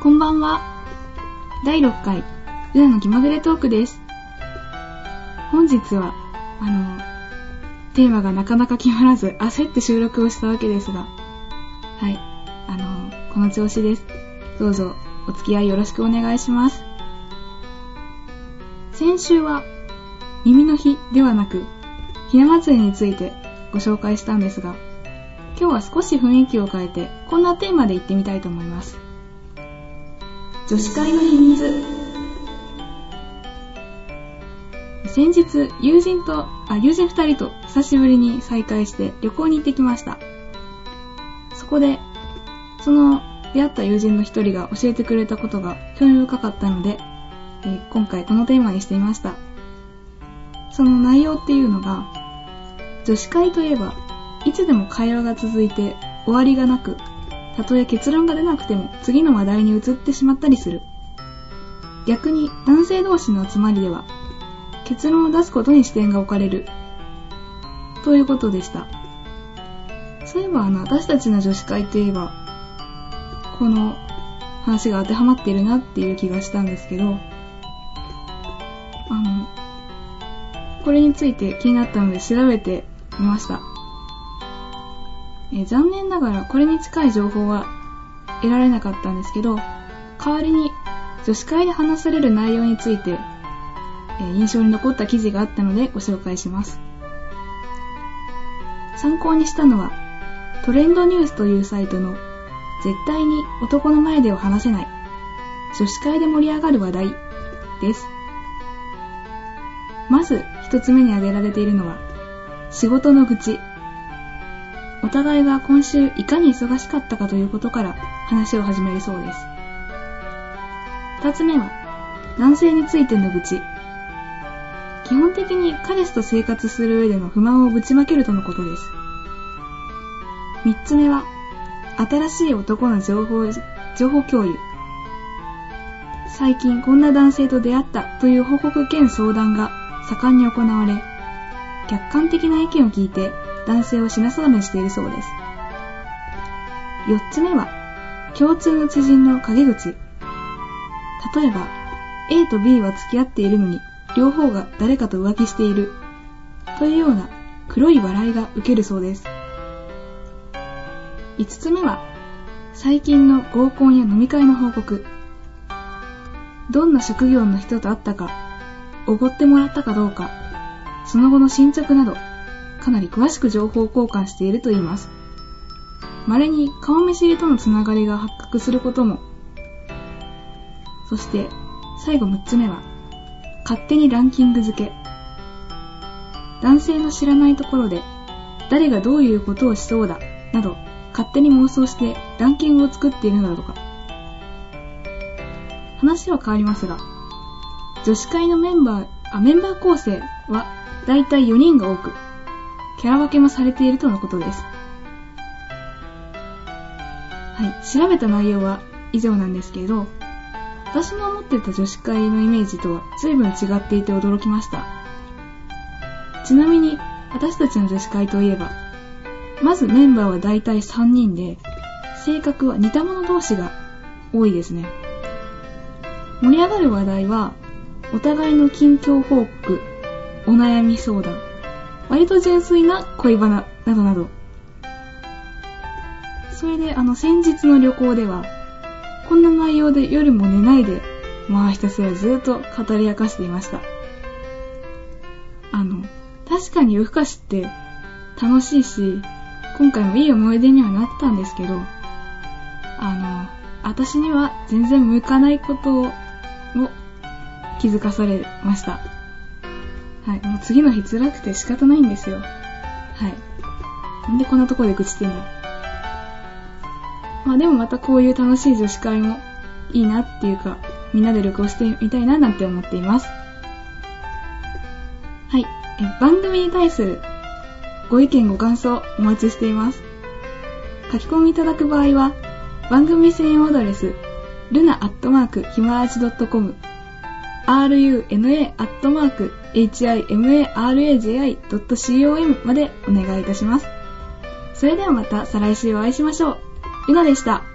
こんばんは。第6回ルナの気まぐれトークです。本日はテーマがなかなか決まらず焦って収録をしたわけですが、はい、この調子です。どうぞお付き合いよろしくお願いします。先週は耳の日ではなくひな祭りについてご紹介したんですが、今日は少し雰囲気を変えてこんなテーマで行ってみたいと思います。女子会の秘密。先日友人2人と久しぶりに再会して旅行に行ってきました。そこでその出会った友人の一人が教えてくれたことが興味深かったので、今回このテーマにしてみました。その内容っていうのが、女子会といえばいつでも会話が続いて終わりがなく、たとえ結論が出なくても次の話題に移ってしまったりする。逆に男性同士の集まりでは結論を出すことに視点が置かれるということでした。そういえば私たちの女子会といえばこの話が当てはまっているなっていう気がしたんですけど、これについて気になったので調べてみました。残念ながらこれに近い情報は得られなかったんですけど、代わりに女子会で話される内容について、印象に残った記事があったのでご紹介します。参考にしたのはトレンドニュースというサイトの絶対に男の前では話せない女子会で盛り上がる話題です。まず一つ目に挙げられているのは仕事の愚痴。お互いが今週いかに忙しかったかということから話を始めるそうです。二つ目は男性についての愚痴。基本的に彼氏と生活する上での不満をぶちまけるとのことです。三つ目は新しい男の情報共有。最近こんな男性と出会ったという報告兼相談が盛んに行われ、客観的な意見を聞いて男性を品定めしているそうです。四つ目は共通の知人の陰口。例えば A と B は付き合っているのに両方が誰かと浮気しているというような黒い笑いが受けるそうです。五つ目は最近の合コンや飲み会の報告。どんな職業の人と会ったか、おごってもらったかどうか、その後の進捗などかなり詳しく情報交換しているといいます。稀に顔見知りとのつながりが発覚することも。そして最後6つ目は勝手にランキング付け。男性の知らないところで誰がどういうことをしそうだなど勝手に妄想してランキングを作っているのだとか。話は変わりますが、女子会のメンバー構成はだいたい4人が多く、キャラ分けもされているとのことです。はい、調べた内容は以上なんですけれど、私の思っていた女子会のイメージとは随分違っていて驚きました。ちなみに私たちの女子会といえば、まずメンバーはだいたい3人で、性格は似た者同士が多いですね。盛り上がる話題はお互いの近況報告、お悩み相談、割と純粋な恋バナなどなど。それで先日の旅行ではこんな内容で夜も寝ないでひたすらずっと語り明かしていました。確かに夜更かしって楽しいし、今回もいい思い出にはなったんですけど、私には全然向かないことを気づかされました。はい、もう次の日辛くて仕方ないんですよ。はい。なんでこんなところで愚痴ってんの？でもまたこういう楽しい女子会もいいなっていうか、みんなで旅行してみたいななんて思っています。はい。番組に対するご意見ご感想お待ちしています。書き込みいただく場合は番組専用アドレスluna@himaraji.com runa@himaraji.com までお願いいたします。それではまた再来週お会いしましょう。ルナでした。